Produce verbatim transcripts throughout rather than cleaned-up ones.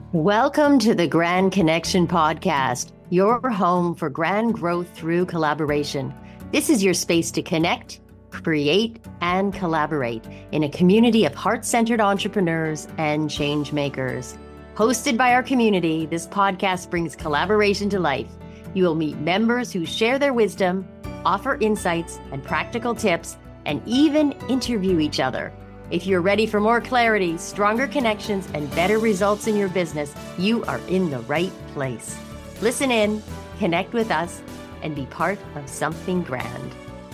Welcome to the Grand Connection Podcast, your home for grand growth through collaboration. This is your space to connect, create, and collaborate in a community of heart-centered entrepreneurs and change makers. Hosted by our community, this podcast brings collaboration to life. You will meet members who share their wisdom, offer insights and practical tips, and even interview each other. If you're ready for more clarity, stronger connections, and better results in your business, you are in the right place. Listen in, connect with us, and be part of something grand.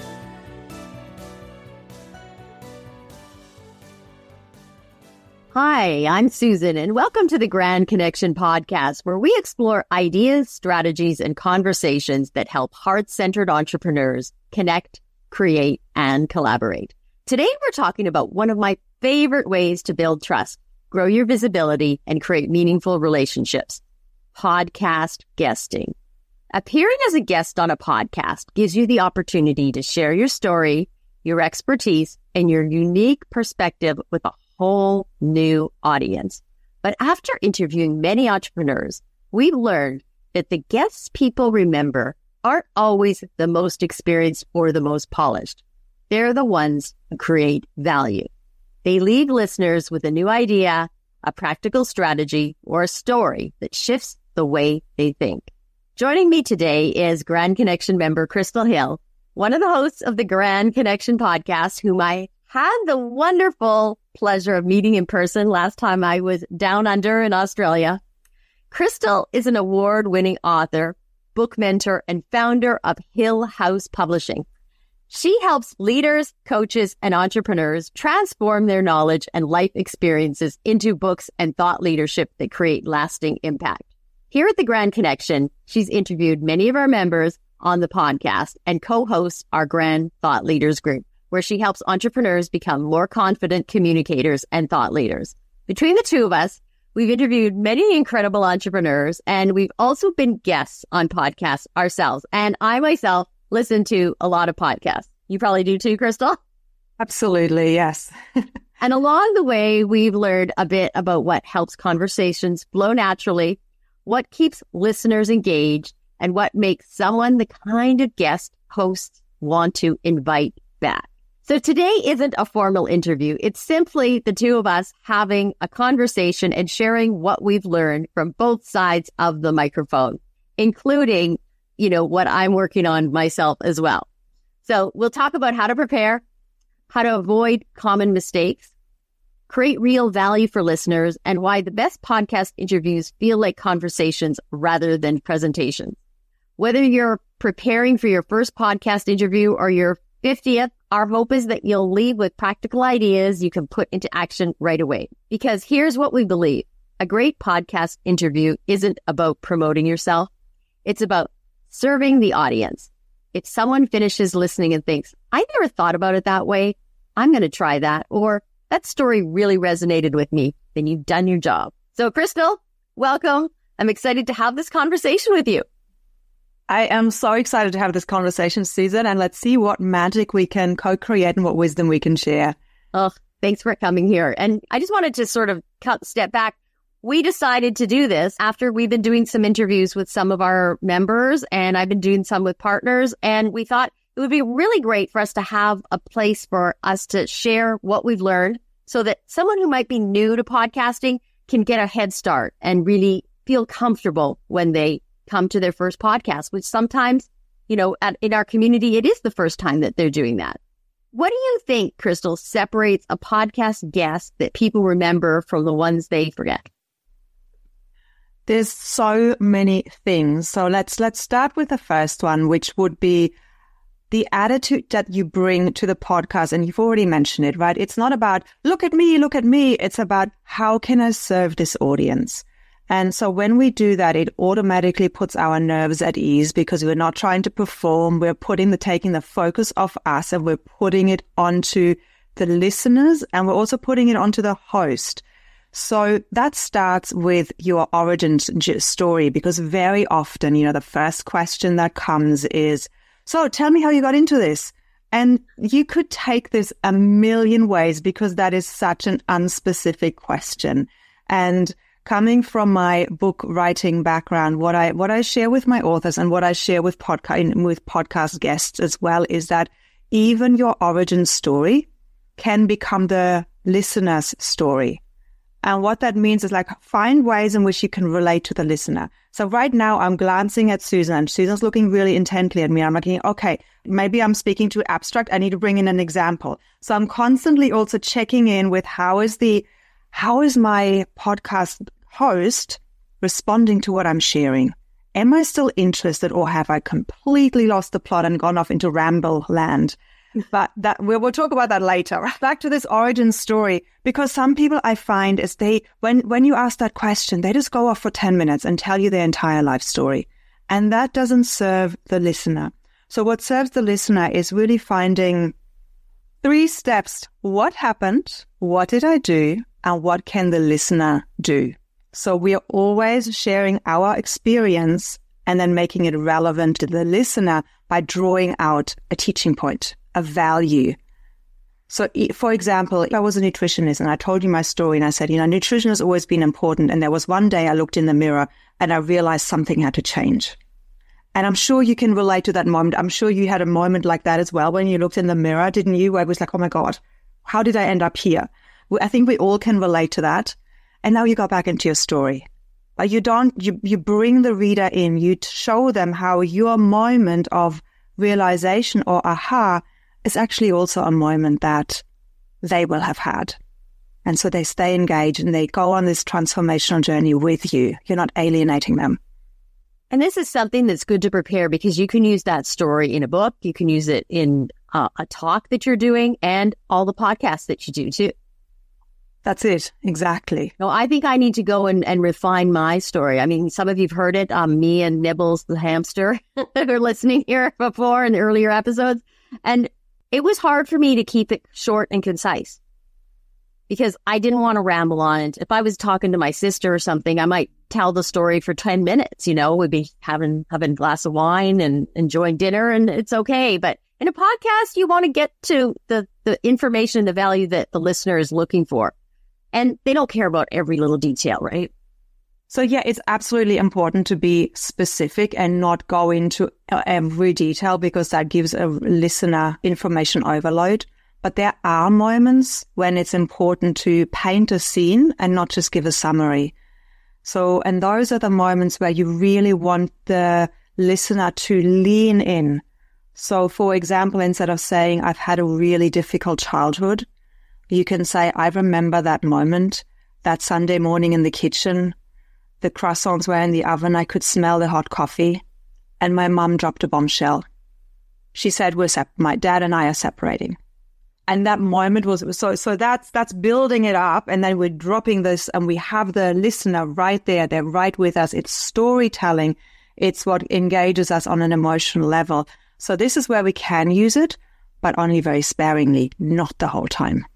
Hi, I'm Susan, and welcome to the Grand Connection Podcast, where we explore ideas, strategies, and conversations that help heart-centered entrepreneurs connect, create, and collaborate. Today, we're talking about one of my favorite ways to build trust, grow your visibility, and create meaningful relationships, podcast guesting. Appearing as a guest on a podcast gives you the opportunity to share your story, your expertise, and your unique perspective with a whole new audience. But after interviewing many entrepreneurs, we've learned that the guests people remember aren't always the most experienced or the most polished. They're the ones who create value. They leave listeners with a new idea, a practical strategy, or a story that shifts the way they think. Joining me today is Grand Connection member Crystal Hill, one of the hosts of the Grand Connection podcast, whom I had the wonderful pleasure of meeting in person last time I was down under in Australia. Crystal is an award-winning author, book mentor, and founder of Hill House Publishing. She helps leaders, coaches, and entrepreneurs transform their knowledge and life experiences into books and thought leadership that create lasting impact. Here at the Grand Connection, she's interviewed many of our members on the podcast and co-hosts our Grand Thought Leaders group, where she helps entrepreneurs become more confident communicators and thought leaders. Between the two of us, we've interviewed many incredible entrepreneurs, and we've also been guests on podcasts ourselves. And I myself listen to a lot of podcasts. You probably do too, Crystal? Absolutely, yes. And along the way, we've learned a bit about what helps conversations flow naturally, what keeps listeners engaged, and what makes someone the kind of guest hosts want to invite back. So today isn't a formal interview. It's simply the two of us having a conversation and sharing what we've learned from both sides of the microphone, including you know, what I'm working on myself as well. So we'll talk about how to prepare, how to avoid common mistakes, create real value for listeners, and why the best podcast interviews feel like conversations rather than presentations. Whether you're preparing for your first podcast interview or your fiftieth, our hope is that you'll leave with practical ideas you can put into action right away. Because here's what we believe. A great podcast interview isn't about promoting yourself. It's about serving the audience. If someone finishes listening and thinks, I never thought about it that way, I'm going to try that, or that story really resonated with me, then you've done your job. So Crystal, welcome. I'm excited to have this conversation with you. I am so excited to have this conversation, Susan, and let's see what magic we can co-create and what wisdom we can share. Oh, thanks for coming here. And I just wanted to sort of cut, step back. We decided to do this after we've been doing some interviews with some of our members, and I've been doing some with partners. And we thought it would be really great for us to have a place for us to share what we've learned so that someone who might be new to podcasting can get a head start and really feel comfortable when they come to their first podcast, which sometimes, you know, at, in our community, it is the first time that they're doing that. What do you think, Crystal, separates a podcast guest that people remember from the ones they forget? There's so many things. So let's let's start with the first one, which would be the attitude that you bring to the podcast. And you've already mentioned it, right? It's not about, look at me, look at me. It's about, how can I serve this audience? And so when we do that, it automatically puts our nerves at ease because we're not trying to perform. We're putting the, taking the focus off us and we're putting it onto the listeners, and we're also putting it onto the host. So that starts with your origin story, because very often, you know, the first question that comes is, so tell me how you got into this. And you could take this a million ways because that is such an unspecific question. And coming from my book writing background, what I what I share with my authors and what I share with podcast with podcast guests as well is that even your origin story can become the listener's story. And what that means is like find ways in which you can relate to the listener. So right now I'm glancing at Susan and Susan's looking really intently at me. I'm like, okay, maybe I'm speaking too abstract. I need to bring in an example. So I'm constantly also checking in with how is the, how is my podcast host responding to what I'm sharing? Am I still interested or have I completely lost the plot and gone off into ramble land? But that we'll, we'll talk about that later. Back to this origin story, because some people I find is they, when, when you ask that question, they just go off for ten minutes and tell you their entire life story. And that doesn't serve the listener. So what serves the listener is really finding three steps. What happened? What did I do? And what can the listener do? So we are always sharing our experience and then making it relevant to the listener by drawing out a teaching point, a value. So for example, if I was a nutritionist and I told you my story and I said, you know, nutrition has always been important. And there was one day I looked in the mirror and I realized something had to change. And I'm sure you can relate to that moment. I'm sure you had a moment like that as well when you looked in the mirror, didn't you? Where it was like, oh my God, how did I end up here? I think we all can relate to that. And now you go back into your story. But you don't, you, you bring the reader in, you show them how your moment of realization or aha is actually also a moment that they will have had. And so they stay engaged and they go on this transformational journey with you. You're not alienating them. And this is something that's good to prepare because you can use that story in a book. You can use it in uh, a talk that you're doing and all the podcasts that you do too. That's it. Exactly. No, I think I need to go and, and refine my story. I mean, some of you've heard it. Um, me and Nibbles the hamster are listening here before in the earlier episodes. And it was hard for me to keep it short and concise because I didn't want to ramble on it. If I was talking to my sister or something, I might tell the story for ten minutes, you know, we'd be having, having a glass of wine and enjoying dinner and it's okay. But in a podcast, you want to get to the, the information, the value that the listener is looking for. And they don't care about every little detail, right? So yeah, it's absolutely important to be specific and not go into every detail because that gives a listener information overload. But there are moments when it's important to paint a scene and not just give a summary. So, and those are the moments where you really want the listener to lean in. So for example, instead of saying, I've had a really difficult childhood, you can say, I remember that moment, that Sunday morning in the kitchen, the croissants were in the oven, I could smell the hot coffee, and my mum dropped a bombshell. She said, we're sep- my dad and I are separating. And that moment was, so so that's that's building it up, and then we're dropping this, and we have the listener right there, they're right with us. It's storytelling. It's what engages us on an emotional level. So this is where we can use it, but only very sparingly, not the whole time.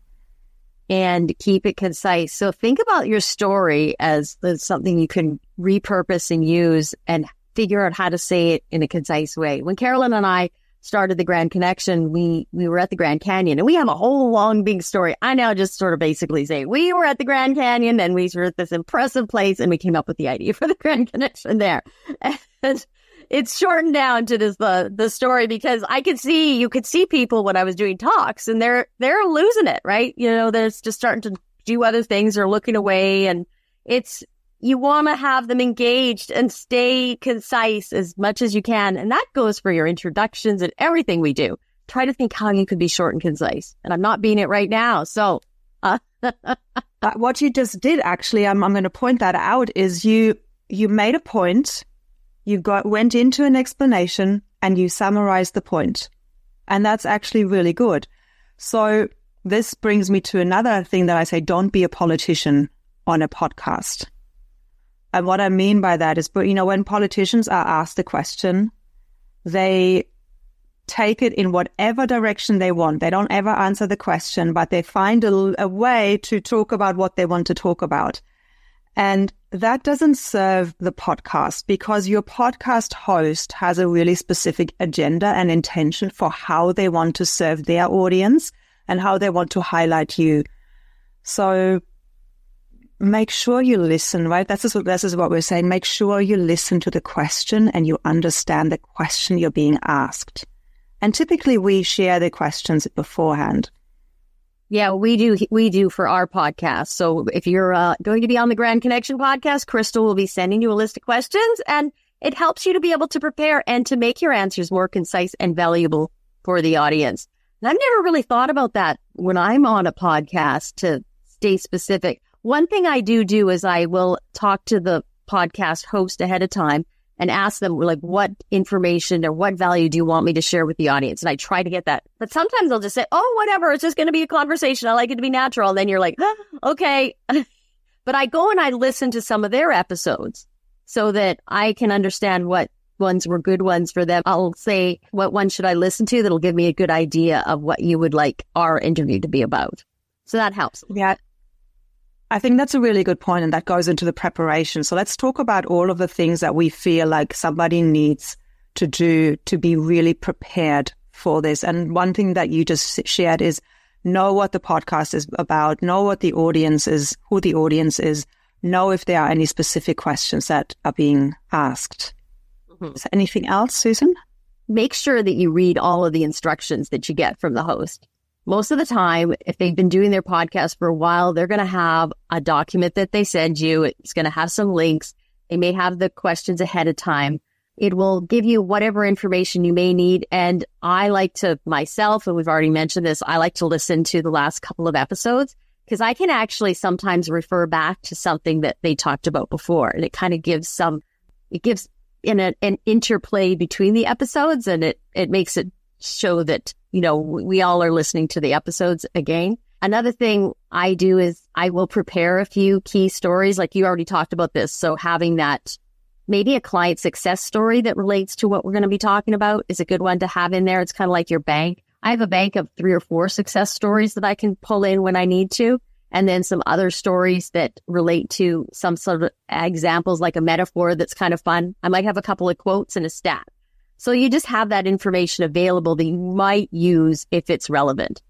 And keep it concise. So think about your story as something you can repurpose and use and figure out how to say it in a concise way. When Carolyn and I started the Grand Connection, we, we were at the Grand Canyon and we have a whole long big story. I now just sort of basically say we were at the Grand Canyon and we were at this impressive place and we came up with the idea for the Grand Connection there. And it's shortened down to this the the story because I could see you could see people when I was doing talks and they're they're losing it, right? You know, they're just starting to do other things or looking away, and it's you want to have them engaged and stay concise as much as you can, and that goes for your introductions and everything we do. Try to think how you could be short and concise, and I'm not being it right now. So, uh, uh, what you just did, actually, I'm I'm going to point that out. Is you you made a point. You got went into an explanation and you summarized the point. And that's actually really good. So this brings me to another thing that I say, don't be a politician on a podcast. And what I mean by that is, but you know, when politicians are asked a question, they take it in whatever direction they want. They don't ever answer the question, but they find a, a way to talk about what they want to talk about. And that doesn't serve the podcast because your podcast host has a really specific agenda and intention for how they want to serve their audience and how they want to highlight you. So make sure you listen, right? This is what, this is what we're saying. Make sure you listen to the question and you understand the question you're being asked. And typically we share the questions beforehand. Yeah, we do. We do for our podcast. So if you're uh, going to be on the Grand Connection podcast, Crystal will be sending you a list of questions, and it helps you to be able to prepare and to make your answers more concise and valuable for the audience. And I've never really thought about that when I'm on a podcast to stay specific. One thing I do do is I will talk to the podcast host ahead of time and ask them, like, what information or what value do you want me to share with the audience? And I try to get that. But sometimes they'll just say, oh, whatever, it's just going to be a conversation. I like it to be natural. And then you're like, oh, okay. But I go and I listen to some of their episodes so that I can understand what ones were good ones for them. I'll say, what one should I listen to that'll give me a good idea of what you would like our interview to be about. So that helps. Yeah. I think that's a really good point, and that goes into the preparation. So let's talk about all of the things that we feel like somebody needs to do to be really prepared for this. And one thing that you just shared is know what the podcast is about, know what the audience is, who the audience is, know if there are any specific questions that are being asked. Mm-hmm. Is there anything else, Susan? Make sure that you read all of the instructions that you get from the host. Most of the time, if they've been doing their podcast for a while, they're going to have a document that they send you. It's going to have some links. They may have the questions ahead of time. It will give you whatever information you may need. And I like to myself, and we've already mentioned this, I like to listen to the last couple of episodes because I can actually sometimes refer back to something that they talked about before. And it kind of gives some, it gives in a, an interplay between the episodes, and it, it makes it show that, you know, we all are listening to the episodes again. Another thing I do is I will prepare a few key stories, like you already talked about this. So having that, maybe a client success story that relates to what we're going to be talking about is a good one to have in there. It's kind of like your bank. I have a bank of three or four success stories that I can pull in when I need to. And then some other stories that relate to some sort of examples, like a metaphor that's kind of fun. I might have a couple of quotes and a stat. So you just have that information available that you might use if it's relevant.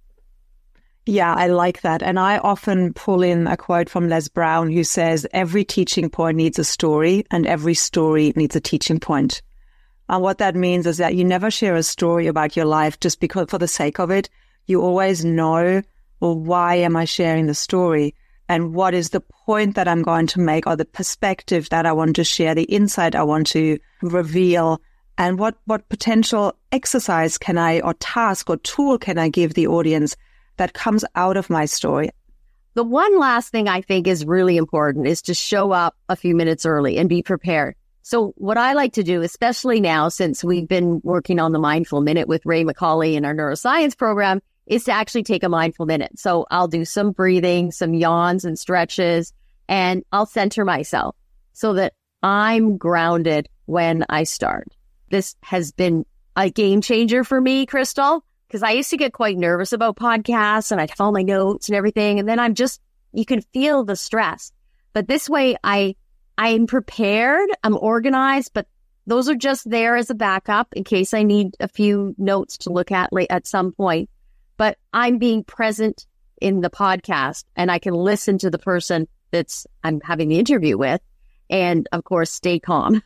Yeah, I like that. And I often pull in a quote from Les Brown who says, every teaching point needs a story and every story needs a teaching point. And what that means is that you never share a story about your life just because for the sake of it. You always know, well, why am I sharing the story? And what is the point that I'm going to make, or the perspective that I want to share, the insight I want to reveal? And what, what potential exercise can I, or task or tool can I give the audience that comes out of my story? The one last thing I think is really important is to show up a few minutes early and be prepared. So what I like to do, especially now since we've been working on the Mindful Minute with Ray McCauley in our neuroscience program, is to actually take a mindful minute. So I'll do some breathing, some yawns and stretches, and I'll center myself so that I'm grounded when I start. This has been a game changer for me, Crystal, because I used to get quite nervous about podcasts and I'd have all my notes and everything. And then I'm just, you can feel the stress. But this way I, I'm prepared, I'm organized, but those are just there as a backup in case I need a few notes to look at late at some point. But I'm being present in the podcast and I can listen to the person that's I'm having the interview with and, of course, stay calm.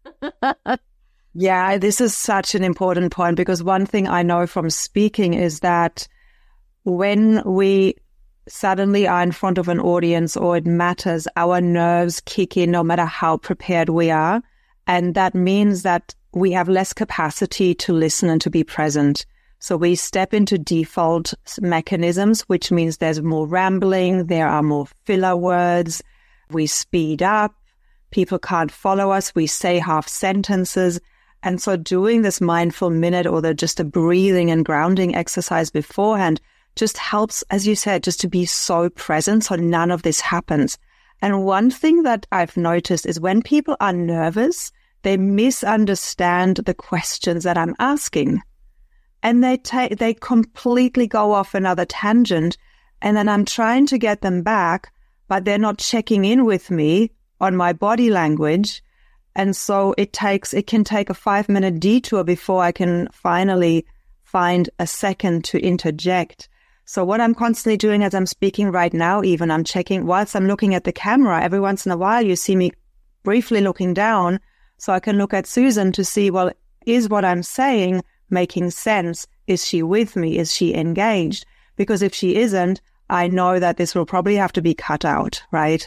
Yeah, this is such an important point because one thing I know from speaking is that when we suddenly are in front of an audience or it matters, our nerves kick in no matter how prepared we are. And that means that we have less capacity to listen and to be present. So we step into default mechanisms, which means there's more rambling, there are more filler words, we speed up, people can't follow us, we say half sentences. And so doing this mindful minute or the, just a breathing and grounding exercise beforehand just helps, as you said, just to be so present so none of this happens. And one thing that I've noticed is when people are nervous, they misunderstand the questions that I'm asking. And they take, they completely go off another tangent. And then I'm trying to get them back, but they're not checking in with me on my body language. And so it takes, it can take a five minute detour before I can finally find a second to interject. So what I'm constantly doing as I'm speaking right now, even I'm checking whilst I'm looking at the camera, every once in a while you see me briefly looking down so I can look at Susan to see, well, is what I'm saying making sense? Is she with me? Is she engaged? Because if she isn't, I know that this will probably have to be cut out, right?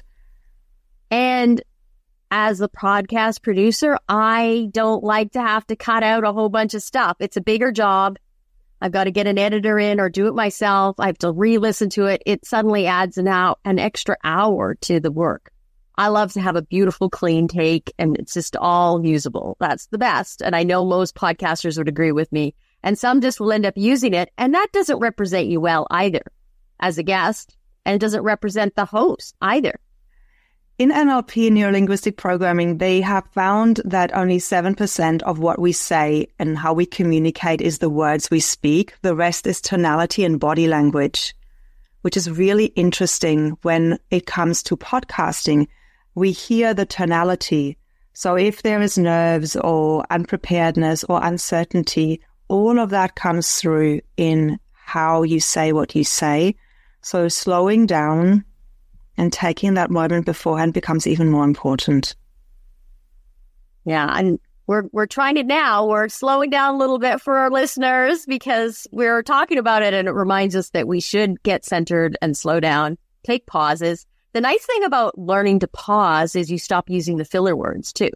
And as a podcast producer, I don't like to have to cut out a whole bunch of stuff. It's a bigger job. I've got to get an editor in or do it myself. I have to re-listen to it. It suddenly adds an hour, an extra hour to the work. I love to have a beautiful, clean take, and it's just all usable. That's the best. And I know most podcasters would agree with me. And some just will end up using it. And that doesn't represent you well either as a guest. And it doesn't represent the host either. In N L P, neurolinguistic programming, they have found that only seven percent of what we say and how we communicate is the words we speak. The rest is tonality and body language, which is really interesting when it comes to podcasting. We hear the tonality. So if there is nerves or unpreparedness or uncertainty, all of that comes through in how you say what you say. So slowing down and taking that moment beforehand becomes even more important. Yeah, and we're we're trying it now. We're slowing down a little bit for our listeners because we're talking about it, and it reminds us that we should get centered and slow down, take pauses. The nice thing about learning to pause is you stop using the filler words too.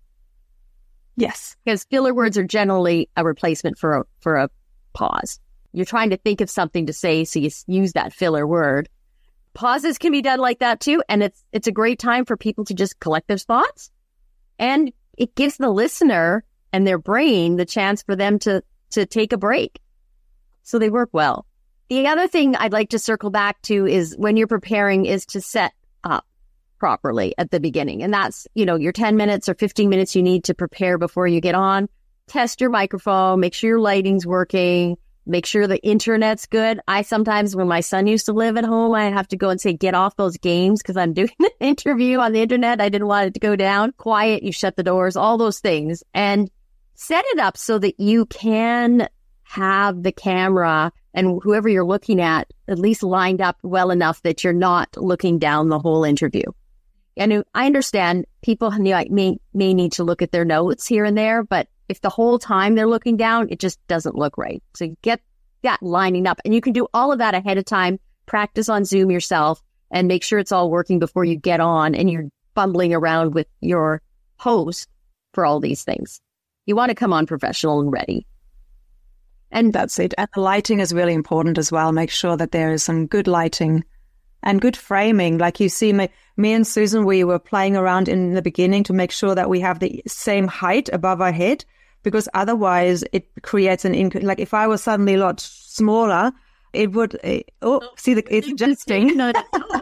Yes. Because filler words are generally a replacement for a, for a pause. You're trying to think of something to say, so you use that filler word. Pauses can be done like that too, and it's it's a great time for people to just collect their thoughts, and it gives the listener and their brain the chance for them to to take a break, so they work well. The other thing I'd like to circle back to is when you're preparing is to set up properly at the beginning, and that's, you know, your ten minutes or fifteen minutes you need to prepare before you get on. Test your microphone, make sure your lighting's working. Make sure the internet's good. I sometimes, when my son used to live at home, I have to go and say, get off those games because I'm doing an interview on the internet. I didn't want it to go down. Quiet, you shut the doors, all those things. And set it up so that you can have the camera and whoever you're looking at at least lined up well enough that you're not looking down the whole interview. And I understand people may, may need to look at their notes here and there, but if the whole time they're looking down, it just doesn't look right. So get that lining up. And you can do all of that ahead of time. Practice on Zoom yourself and make sure it's all working before you get on and you're fumbling around with your host for all these things. You want to come on professional and ready. And that's it. And the lighting is really important as well. Make sure that there is some good lighting and good framing. Like you see, me, me and Susan, we were playing around in the beginning to make sure that we have the same height above our head. Because otherwise it creates an, inc- like if I was suddenly a lot smaller, it would, uh, oh, see, the, it's adjusting. But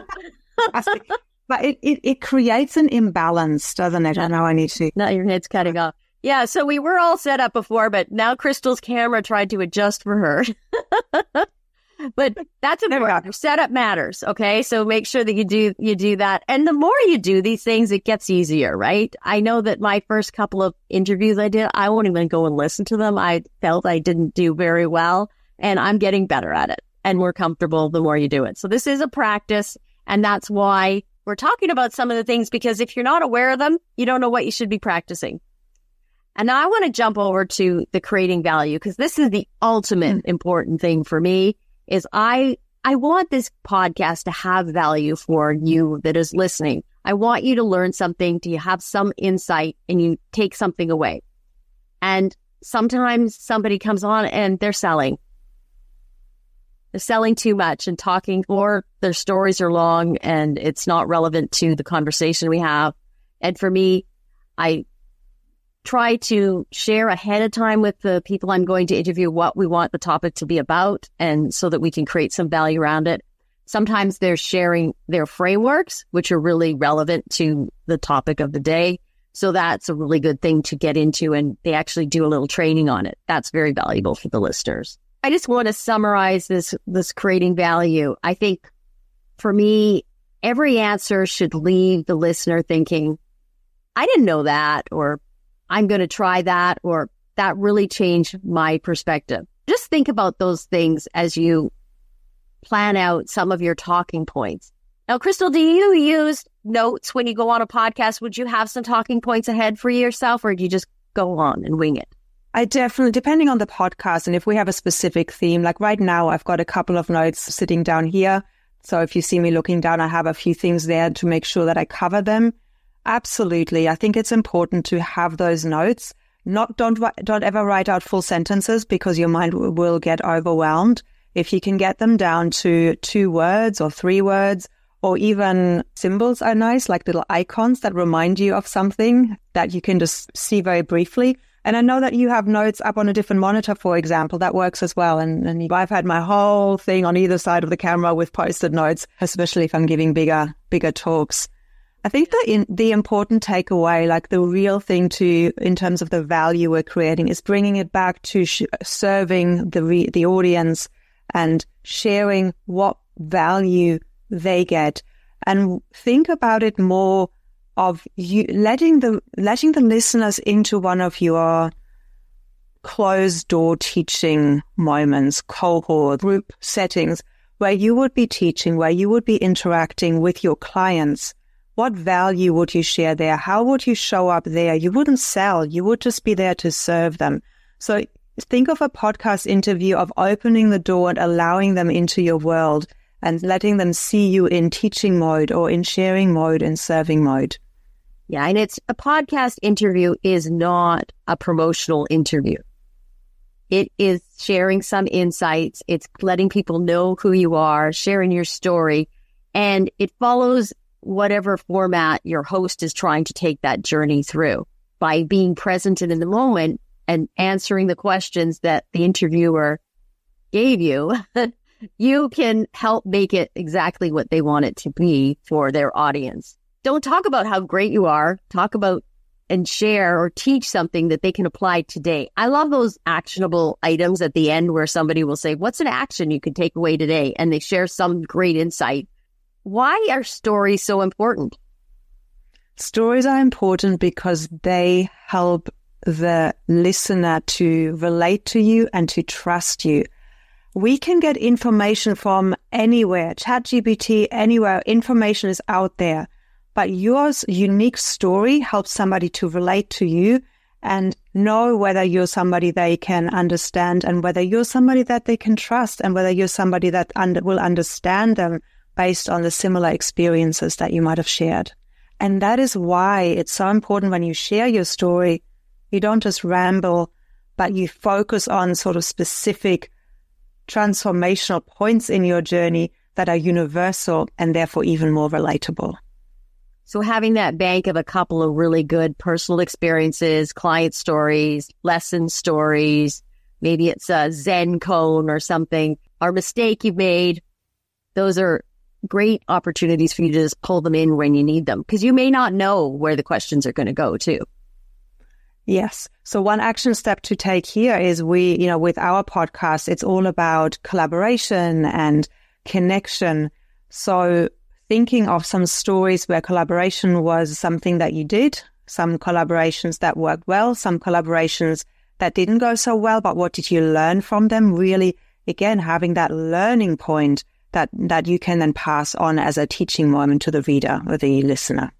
it, it, it creates an imbalance, doesn't it? I know I need to. Now your head's cutting off. Yeah, so we were all set up before, but now Crystal's camera tried to adjust for her. But that's important. Setup matters, okay? So make sure that you do you do that. And the more you do these things, it gets easier, right? I know that my first couple of interviews I did, I won't even go and listen to them. I felt I didn't do very well, and I'm getting better at it and more comfortable the more you do it. So this is a practice, and that's why we're talking about some of the things, because if you're not aware of them, you don't know what you should be practicing. And now I want to jump over to the creating value, because this is the ultimate mm. important thing for me. Is I I want this podcast to have value for you that is listening. I want you to learn something, to have some insight, and you take something away. And sometimes somebody comes on and they're selling. They're selling too much and talking, or their stories are long and it's not relevant to the conversation we have. And for me, I try to share ahead of time with the people I'm going to interview what we want the topic to be about, and so that we can create some value around it. Sometimes they're sharing their frameworks, which are really relevant to the topic of the day. So that's a really good thing to get into, and they actually do a little training on it. That's very valuable for the listeners. I just want to summarize this, this creating value. I think for me, every answer should leave the listener thinking, I didn't know that, or I'm going to try that, or that really changed my perspective. Just think about those things as you plan out some of your talking points. Now, Crystal, do you use notes when you go on a podcast? Would you have some talking points ahead for yourself, or do you just go on and wing it? I definitely, depending on the podcast, and if we have a specific theme, like right now, I've got a couple of notes sitting down here. So if you see me looking down, I have a few things there to make sure that I cover them. Absolutely. I think it's important to have those notes. Not, don't, don't ever write out full sentences because your mind will get overwhelmed. If you can get them down to two words or three words, or even symbols are nice, like little icons that remind you of something that you can just see very briefly. And I know that you have notes up on a different monitor, for example, that works as well. And, and I've had my whole thing on either side of the camera with post-it notes, especially if I'm giving bigger, bigger talks. I think that in, the important takeaway, like the real thing to, in terms of the value we're creating, is bringing it back to sh- serving the re- the audience and sharing what value they get. And think about it more of you letting the letting the listeners into one of your closed door teaching moments, cohort, group settings, where you would be teaching, where you would be interacting with your clients. What value would you share there? How would you show up there? You wouldn't sell. You would just be there to serve them. So think of a podcast interview of opening the door and allowing them into your world and letting them see you in teaching mode or in sharing mode and serving mode. Yeah, and it's a podcast interview is not a promotional interview. It is sharing some insights. It's letting people know who you are, sharing your story, and it follows whatever format your host is trying to take that journey through by being present and in the moment and answering the questions that the interviewer gave you. You can help make it exactly what they want it to be for their audience. Don't talk about how great you are. Talk about and share or teach something that they can apply today. I love those actionable items at the end where somebody will say, what's an action you can take away today? And they share some great insight. Why are stories so important? Stories are important because they help the listener to relate to you and to trust you. We can get information from anywhere, ChatGPT, anywhere. Information is out there. But your unique story helps somebody to relate to you and know whether you're somebody they can understand and whether you're somebody that they can trust and whether you're somebody that under, will understand them based on the similar experiences that you might have shared. And that is why it's so important when you share your story, you don't just ramble, but you focus on sort of specific transformational points in your journey that are universal and therefore even more relatable. So having that bank of a couple of really good personal experiences, client stories, lesson stories, maybe it's a Zen cone or something, or mistake you've made, those are great opportunities for you to just pull them in when you need them, because you may not know where the questions are going to go too. Yes. So one action step to take here is we, you know, with our podcast, it's all about collaboration and connection. So thinking of some stories where collaboration was something that you did, some collaborations that worked well, some collaborations that didn't go so well, but what did you learn from them? Really, again, having that learning point that, that you can then pass on as a teaching moment to the reader or the listener.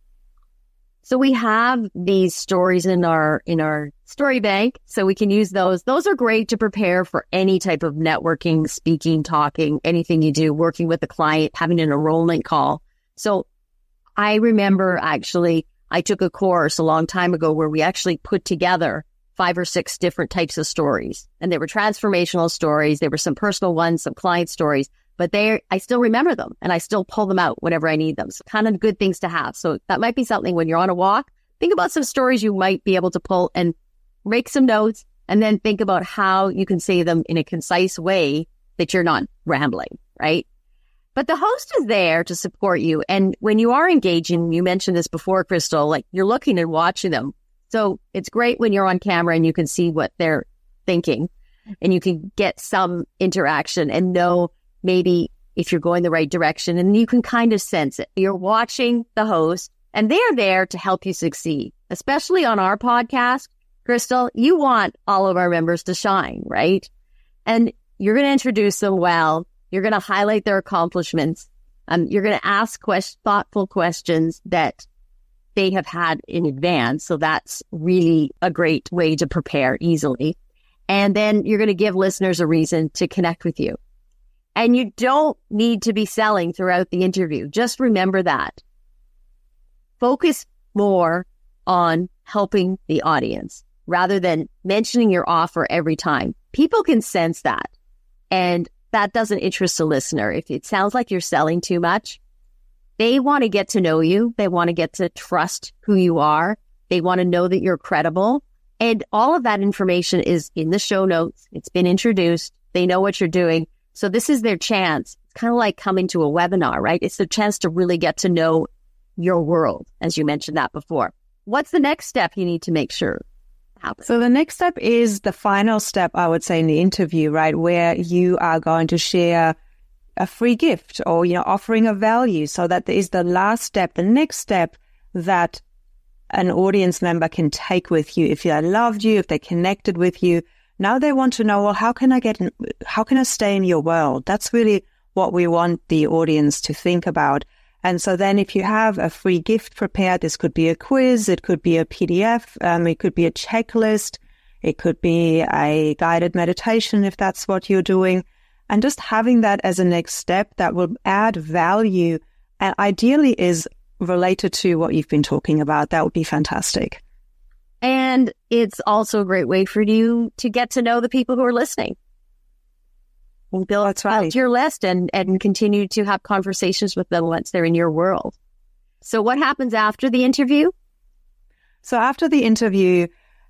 So we have these stories in our in our story bank, so we can use those. Those are great to prepare for any type of networking, speaking, talking, anything you do, working with a client, having an enrollment call. So I remember actually I took a course a long time ago where we actually put together five or six different types of stories. And they were transformational stories. There were some personal ones, some client stories. But they, I still remember them and I still pull them out whenever I need them. So kind of good things to have. So that might be something when you're on a walk, think about some stories you might be able to pull and make some notes and then think about how you can say them in a concise way that you're not rambling, right? But the host is there to support you. And when you are engaging, you mentioned this before, Crystal, like you're looking and watching them. So it's great when you're on camera and you can see what they're thinking and you can get some interaction and know maybe if you're going the right direction, and you can kind of sense it. You're watching the host and they're there to help you succeed, especially on our podcast. Crystal, you want all of our members to shine, right? And you're going to introduce them well. You're going to highlight their accomplishments. Um, you're going to ask quest- thoughtful questions that they have had in advance. So that's really a great way to prepare easily. And then you're going to give listeners a reason to connect with you. And you don't need to be selling throughout the interview. Just remember that. Focus more on helping the audience rather than mentioning your offer every time. People can sense that. And that doesn't interest a listener. If it sounds like you're selling too much, they want to get to know you. They want to get to trust who you are. They want to know that you're credible. And all of that information is in the show notes. It's been introduced. They know what you're doing. So this is their chance. It's kind of like coming to a webinar, right? It's the chance to really get to know your world, as you mentioned that before. What's the next step you need to make sure happens? So the next step is the final step, I would say, in the interview, right? Where you are going to share a free gift or, you know, offering a value. So that is the last step, the next step that an audience member can take with you. If they loved you, if they connected with you, now they want to know, well, how can I get in, how can I stay in your world? That's really what we want the audience to think about. And so then if you have a free gift prepared, this could be a quiz, it could be a P D F, um, it could be a checklist, it could be a guided meditation if that's what you're doing. And just having that as a next step that will add value and ideally is related to what you've been talking about, that would be fantastic. And it's also a great way for you to get to know the people who are listening. And build, That's right. build your list and, and continue to have conversations with them once they're in your world. So what happens after the interview? So after the interview,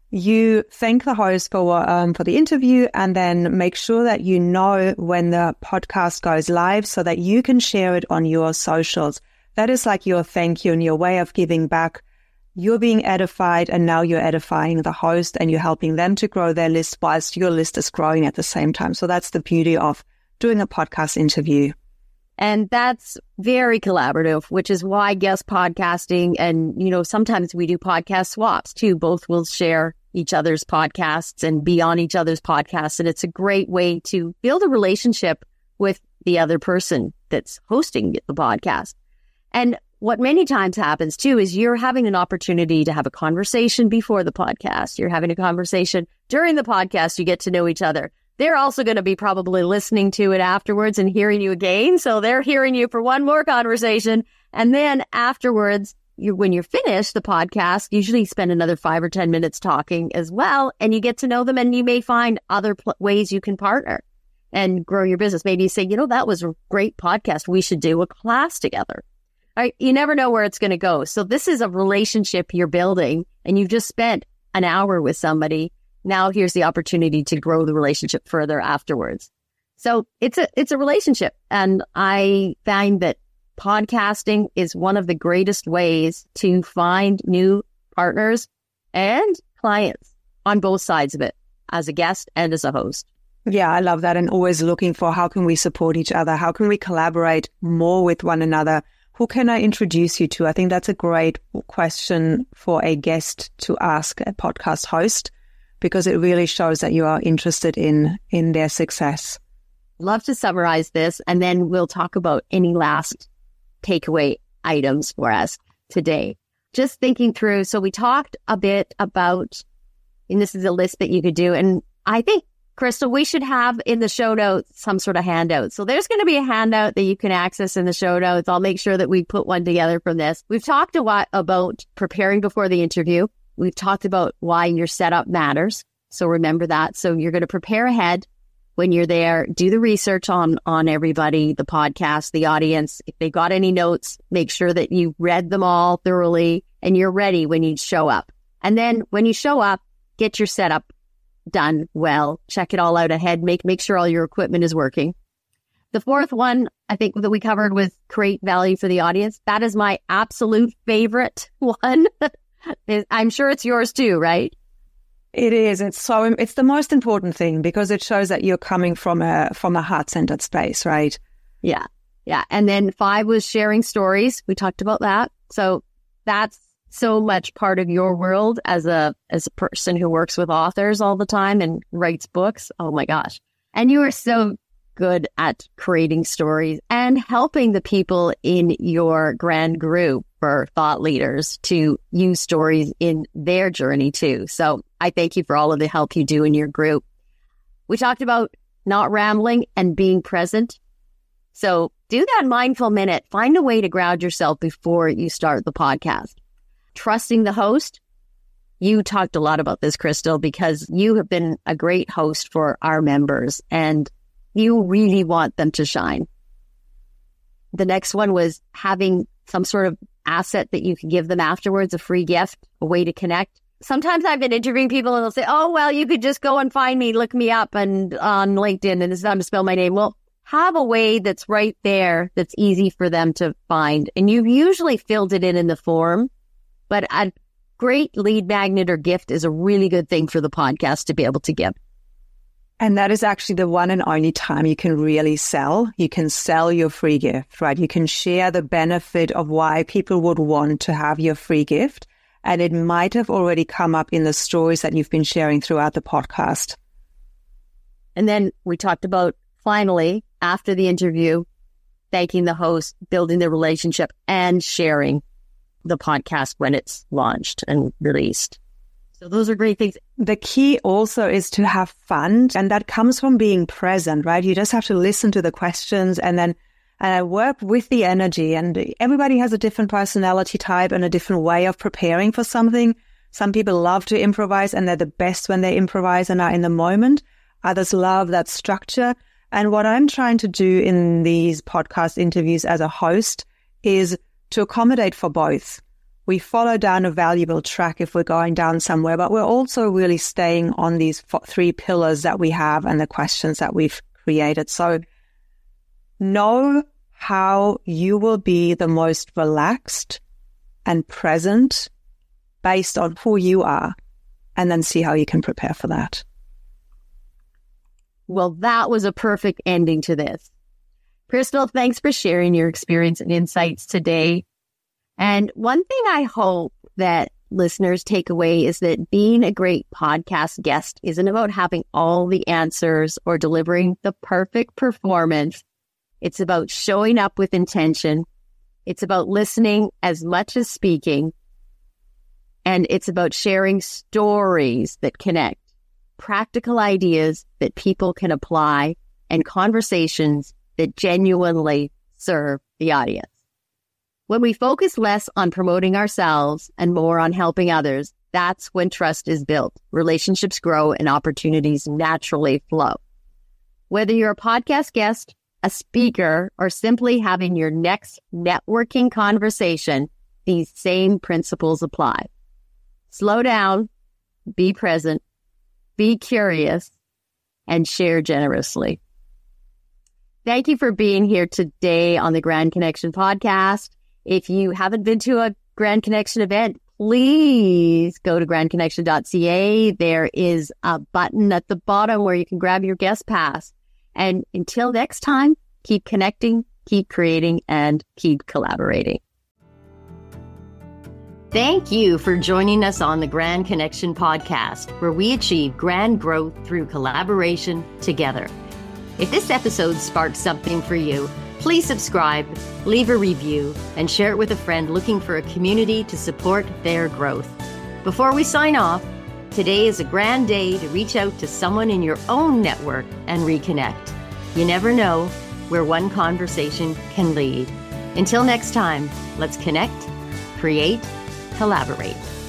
you thank the host for um, for the interview and then make sure that you know when the podcast goes live so that you can share it on your socials. That is like your thank you and your way of giving back. You're being edified and now you're edifying the host and you're helping them to grow their list whilst your list is growing at the same time. So that's the beauty of doing a podcast interview. And that's very collaborative, which is why guest podcasting and, you know, sometimes we do podcast swaps too. Both will share each other's podcasts and be on each other's podcasts. And it's a great way to build a relationship with the other person that's hosting the podcast. And what many times happens too is you're having an opportunity to have a conversation before the podcast. You're having a conversation during the podcast. You get to know each other. They're also going to be probably listening to it afterwards and hearing you again. So they're hearing you for one more conversation. And then afterwards, you, when you're finished the podcast, usually you spend another five or ten minutes talking as well. And you get to know them and you may find other pl- ways you can partner and grow your business. Maybe you say, you know, that was a great podcast. We should do a class together. Right? You never know where it's going to go. So this is a relationship you're building and you've just spent an hour with somebody. Now here's the opportunity to grow the relationship further afterwards. So it's a, it's a relationship. And I find that podcasting is one of the greatest ways to find new partners and clients on both sides of it, as a guest and as a host. Yeah, I love that. And always looking for how can we support each other? How can we collaborate more with one another? Who can I introduce you to? I think that's a great question for a guest to ask a podcast host because it really shows that you are interested in, in their success. Love to summarize this, and then we'll talk about any last takeaway items for us today. Just thinking through. So we talked a bit about, and this is a list that you could do. And I think, Crystal, we should have in the show notes some sort of handout. So there's going to be a handout that you can access in the show notes. I'll make sure that we put one together from this. We've talked a lot about preparing before the interview. We've talked about why your setup matters. So remember that. So you're going to prepare ahead when you're there. Do the research on, on everybody, the podcast, the audience. If they got any notes, make sure that you read them all thoroughly and you're ready when you show up. And then when you show up, get your setup done well. Check it all out ahead. Make make sure all your equipment is working. The fourth one, I think that we covered was create value for the audience. That is my absolute favorite one. I'm sure it's yours too, right? It is. It's so. It's the most important thing because it shows that you're coming from a from a heart-centered space, right? Yeah, yeah. And then five was sharing stories. We talked about that. So that's so much part of your world as a as a person who works with authors all the time and writes books. Oh my gosh. And you are so good at creating stories and helping the people in your grand group for thought leaders to use stories in their journey too. So I thank you for all of the help you do in your group. We talked about not rambling and being present. So do that mindful minute. Find a way to ground yourself before you start the podcast. Trusting the host. You talked a lot about this, Crystal, because you have been a great host for our members and you really want them to shine. The next one was having some sort of asset that you can give them afterwards, a free gift, a way to connect. Sometimes I've been interviewing people and they'll say, oh, well, you could just go and find me, look me up and on LinkedIn and it's time to spell my name. Well, have a way that's right there that's easy for them to find. And you've usually filled it in in the form, but a great lead magnet or gift is a really good thing for the podcast to be able to give. And that is actually the one and only time you can really sell. You can sell your free gift, right? You can share the benefit of why people would want to have your free gift. And it might have already come up in the stories that you've been sharing throughout the podcast. And then we talked about, finally, after the interview, thanking the host, building the relationship, and sharing the podcast when it's launched and released. So those are great things. The key also is to have fun, and that comes from being present, right? You just have to listen to the questions and then uh, work with the energy. And everybody has a different personality type and a different way of preparing for something. Some people love to improvise and they're the best when they improvise and are in the moment. Others love that structure. And what I'm trying to do in these podcast interviews as a host is to accommodate for both. We follow down a valuable track if we're going down somewhere, but we're also really staying on these three pillars that we have and the questions that we've created. So know how you will be the most relaxed and present based on who you are, and then see how you can prepare for that. Well, that was a perfect ending to this. Crystal, thanks for sharing your experience and insights today. And one thing I hope that listeners take away is that being a great podcast guest isn't about having all the answers or delivering the perfect performance. It's about showing up with intention. It's about listening as much as speaking. And it's about sharing stories that connect, practical ideas that people can apply, and conversations that genuinely serve the audience. When we focus less on promoting ourselves and more on helping others, that's when trust is built, relationships grow, and opportunities naturally flow. Whether you're a podcast guest, a speaker, or simply having your next networking conversation, these same principles apply. Slow down, be present, be curious, and share generously. Thank you for being here today on the Grand Connection podcast. If you haven't been to a Grand Connection event, please go to grand connection dot c a. There is a button at the bottom where you can grab your guest pass. And until next time, keep connecting, keep creating, and keep collaborating. Thank you for joining us on the Grand Connection podcast, where we achieve grand growth through collaboration together. If this episode sparked something for you, please subscribe, leave a review, and share it with a friend looking for a community to support their growth. Before we sign off, today is a grand day to reach out to someone in your own network and reconnect. You never know where one conversation can lead. Until next time, let's connect, create, collaborate.